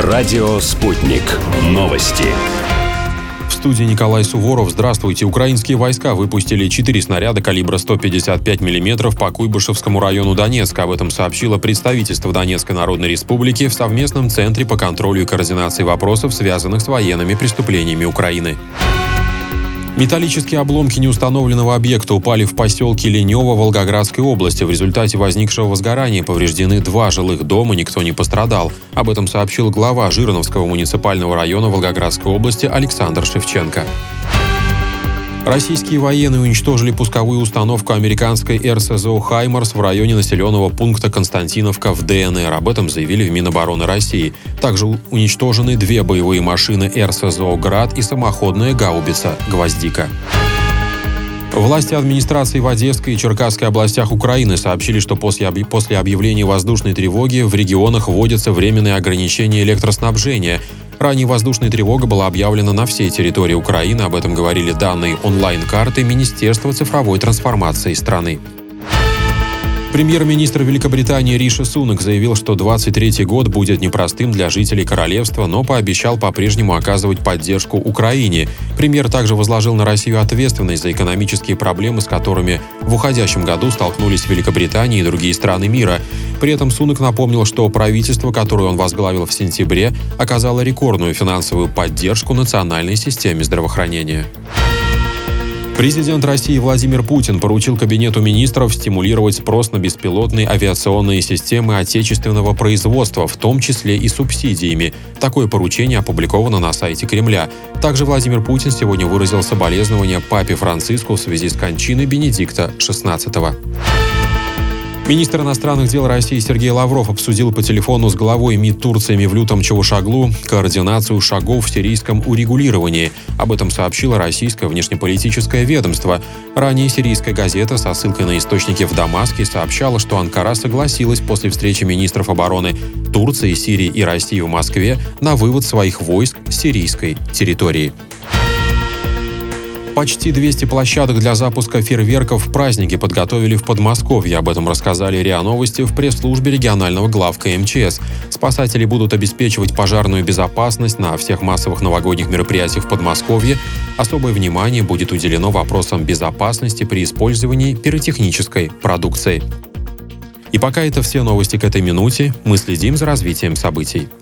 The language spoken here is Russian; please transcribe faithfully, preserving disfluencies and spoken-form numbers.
Радио «Спутник». Новости. В студии Николай Суворов. Здравствуйте. Украинские войска выпустили четыре снаряда калибра сто пятьдесят пять миллиметров по Куйбышевскому району Донецка. Об этом сообщило представительство Донецкой Народной Республики в совместном центре по контролю и координации вопросов, связанных с военными преступлениями Украины. Металлические обломки неустановленного объекта упали в поселке Ленёво Волгоградской области. В результате возникшего возгорания повреждены два жилых дома, никто не пострадал. Об этом сообщил глава Жириновского муниципального района Волгоградской области Александр Шевченко. Российские военные уничтожили пусковую установку американской эр эс зэ о «Хаймарс» в районе населенного пункта Константиновка в дэ эн эр. Об этом заявили в Минобороны России. Также уничтожены две боевые машины эр эс зэ о «Град» и самоходная гаубица «Гвоздика». Власти администрации в Одесской и Черкасской областях Украины сообщили, что после, объ... после объявления воздушной тревоги в регионах вводятся временные ограничения электроснабжения. Ранее воздушная тревога была объявлена на всей территории Украины. Об этом говорили данные онлайн-карты Министерства цифровой трансформации страны. Премьер-министр Великобритании Риши Сунак заявил, что двадцать третий год будет непростым для жителей королевства, но пообещал по-прежнему оказывать поддержку Украине. Премьер также возложил на Россию ответственность за экономические проблемы, с которыми в уходящем году столкнулись Великобритания и другие страны мира. При этом Сунак напомнил, что правительство, которое он возглавил в сентябре, оказало рекордную финансовую поддержку национальной системе здравоохранения. Президент России Владимир Путин поручил Кабинету министров стимулировать спрос на беспилотные авиационные системы отечественного производства, в том числе и субсидиями. Такое поручение опубликовано на сайте Кремля. Также Владимир Путин сегодня выразил соболезнования папе Франциску в связи с кончиной Бенедикта шестнадцатого. Министр иностранных дел России Сергей Лавров обсудил по телефону с главой МИД Турции Мевлютом Чавушоглу координацию шагов в сирийском урегулировании. Об этом сообщило российское внешнеполитическое ведомство. Ранее сирийская газета со ссылкой на источники в Дамаске сообщала, что Анкара согласилась после встречи министров обороны Турции, Сирии и России в Москве на вывод своих войск с сирийской территории. Почти двести площадок для запуска фейерверков в праздники подготовили в Подмосковье. Об этом рассказали РИА Новости в пресс-службе регионального главка эм че эс. Спасатели будут обеспечивать пожарную безопасность на всех массовых новогодних мероприятиях в Подмосковье. Особое внимание будет уделено вопросам безопасности при использовании пиротехнической продукции. И пока это все новости к этой минуте, мы следим за развитием событий.